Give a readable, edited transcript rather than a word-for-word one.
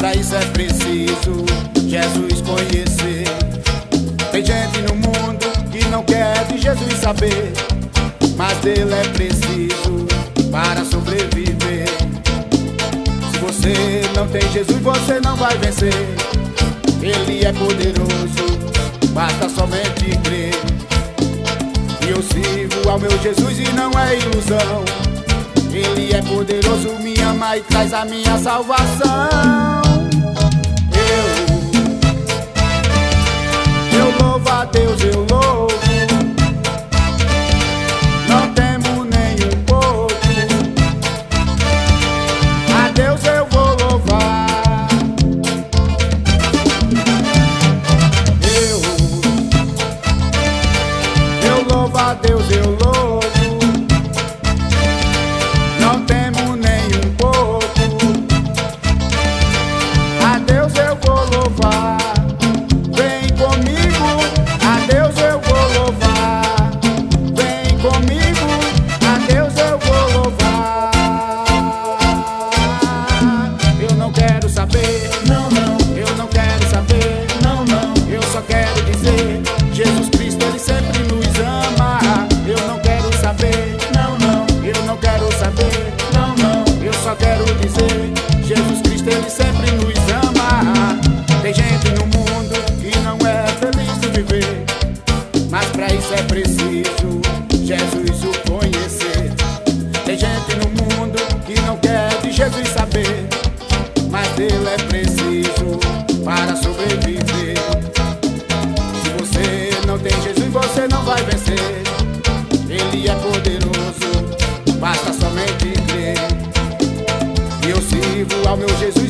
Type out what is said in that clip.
pra isso é preciso Jesus conhecer. Tem gente no mundo que não quer de Jesus saber, mas dele é preciso para sobreviver. Se você não tem Jesus, você não vai vencer. Ele é poderoso, basta somente crer. E eu sirvo ao meu Jesus e não é ilusão. Ele é poderoso, me ama e traz a minha salvação. Eu louvo a Deus, eu louvo. Não temo nem um pouco. A Deus eu vou louvar. Eu louvo a Deus, eu louvo. Não temo nem um pouco. A Deus eu vou louvar. Vem comigo, a Deus eu vou louvar. Vem comigo, a Deus eu vou louvar. Eu não quero saber, não, não. Eu não quero saber, não, não. Eu só quero dizer, Jesus Cristo, Ele sempre nos ama. Eu não quero saber, não, não. Eu não quero saber, não, não. Eu só quero dizer, Jesus Cristo, Ele sempre nos ama. Tem gente no mundo que não é feliz de viver, mas pra isso é preciso Jesus o conhecer. Tem gente no mundo que não quer de Jesus saber, mas dele é preciso para sobreviver. Se você não tem Jesus, você não vai vencer. Ele é poderoso, basta somente crer. E eu sirvo ao meu Jesus